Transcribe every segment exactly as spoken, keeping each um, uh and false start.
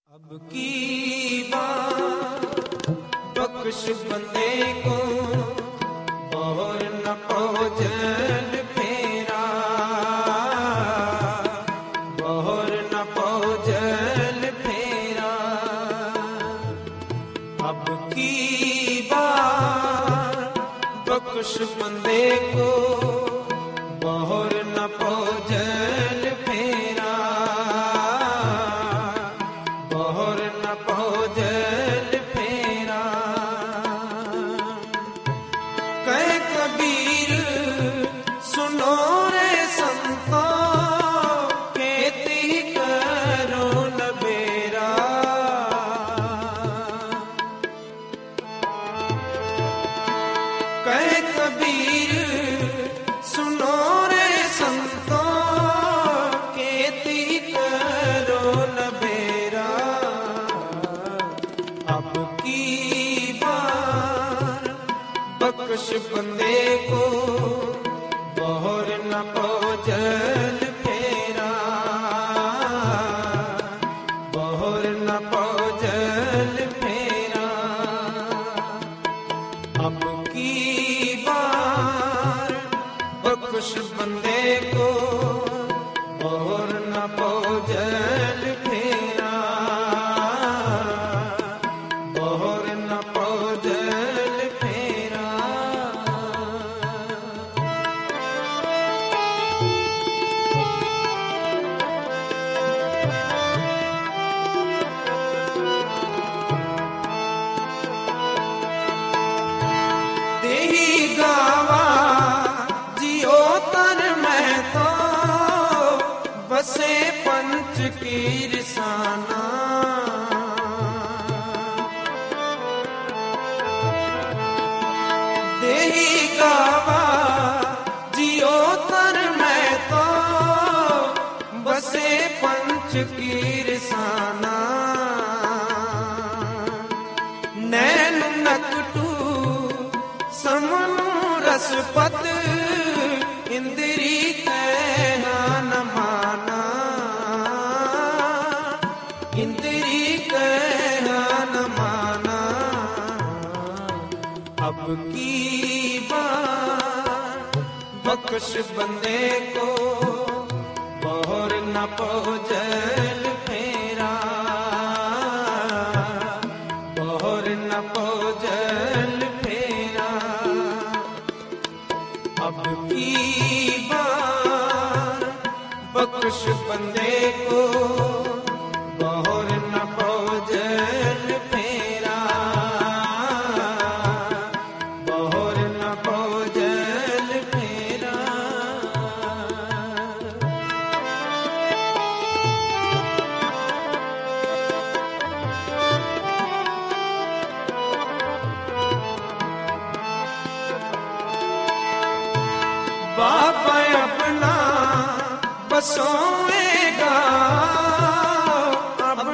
अब की बार बख्श बंदे को और न पहुँचल फेरा, और न पहुँचल फेरा। अब की बार बख्श बंदे को और न पहुँचल फेरा, और न पहुँचल फेरा। कह कबीर सुनो रे संतो, खेती करो न बेरा। कह कबीर सुनो रे संतो, खेती करो न बेरा। अब की बार बख्श बंदे को और न पहुँचल फेरा, और न पहुँचल फेरा। अब की बार बख्श बंदे को और न पहुँचल फेरा, और न पहुँचल फेरा। देही गावा जियो तर मैं तो, बसे पंच की रिसाना। देही गावा जियो तर मैं तो, बसे पंच की रिसाना। नैन नकटू समनु रसपत, इंद्री कहना न माना। इंद्री कहना न माना। अब की बार बख्श बंदे को और न पहुँचल फेरा, और न पहुँचल फेरा। अब की बार बख्श बंदे को और न पहुँचल फेरा, और न पहुँचल फेरा। बाबा अपना बसोएगा, अब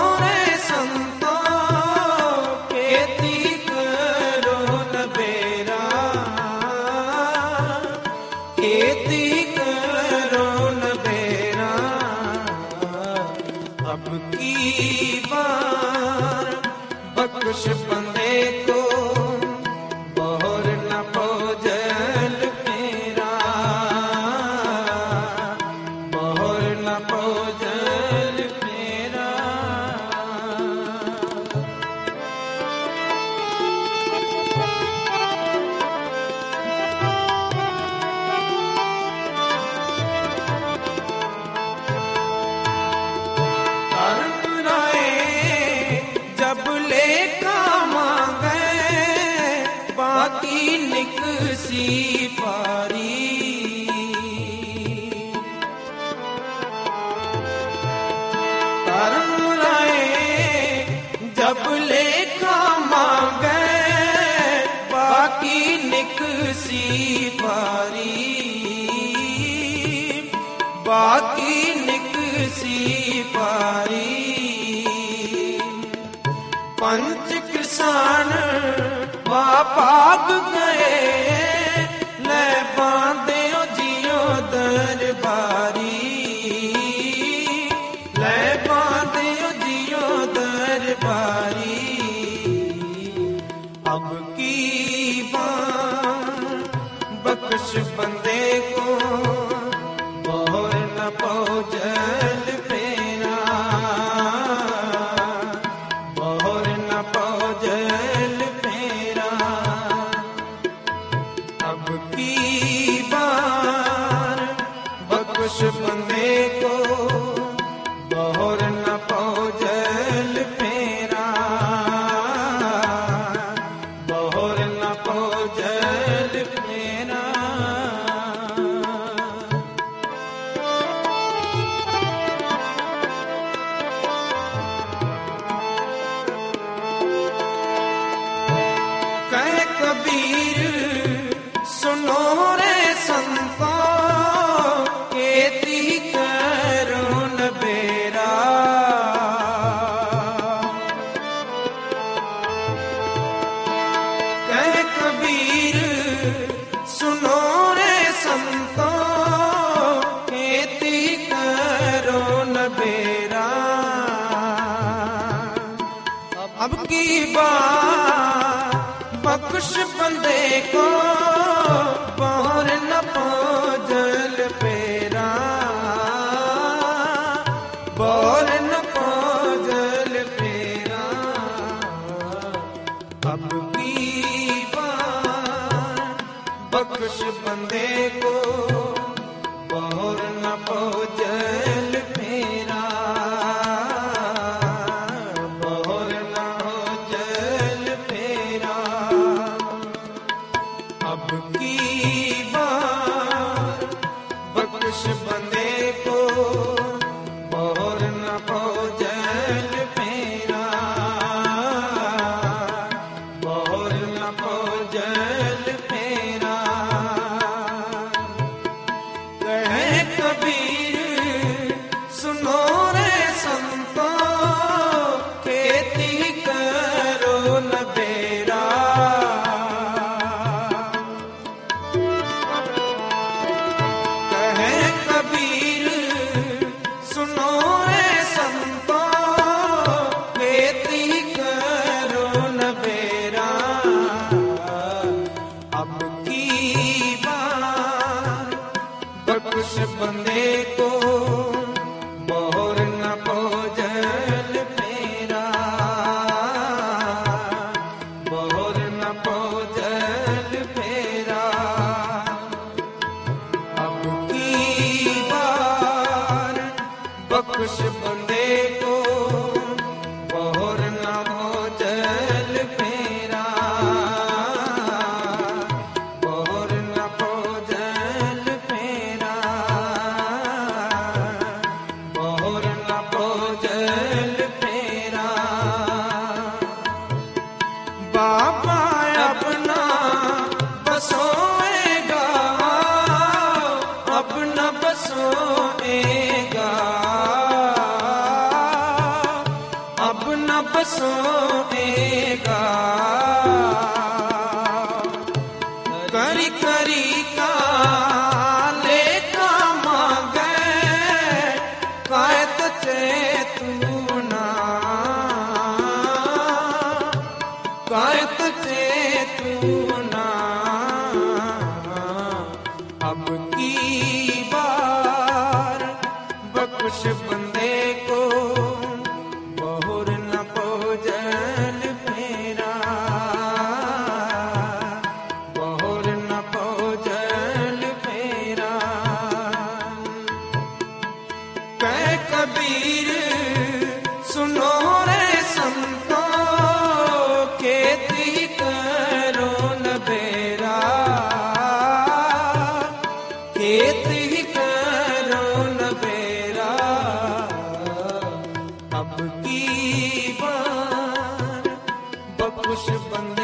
रे संतो खेती करो न बेरा, खेती करो न बेरा। अब की बार बख्श बंदे को बोर न पोजल मेरा, बोर न पोजल मेरा। जब लेका मांगे बाकी निकसी पारी, कर्म लाए जब लेका मांगे बाकी निकसी पारी, बाकी निकसी पारी। पंच किसान बापाग गए ले बांधे जियो दरबारी, ले बांधे जियो दरबारी। अब की बार बख्श बंदे को बोर न पोजल मेरा, बोर न पोजल मेरा। अब की बार बख्श बंदे को बोर न पोजल मेरा, बोर न पोजल मेरा। कह कबीर सुनो रे संतो खेती करो न बेरा, कह कबीर सुनो रे संतो खेती करो न बेरा। अब की बार बख्श बंदे को बोर न पोजल मेरा, बोर न पोजल मेरा। अब की बार बख्श बंदे को बोर न पोजल मेरा, बोर न पोजल मेरा। अब की बार बख्श बंदे को बोर न पोजल मेरा, बोर न पोजल मेरा। नब सोएगा। करी करी का लेका मांगे कायत चेतुना, कायत चेतुना। अब की बार बख्श बंदे को बहुर न भोजन फेरा, बहुर न भोजन फेरा। कह कबीर सुनो रे संतो, खेती करो न बेरा, खेती करो न बेरा। अब की बार बख्श बंदे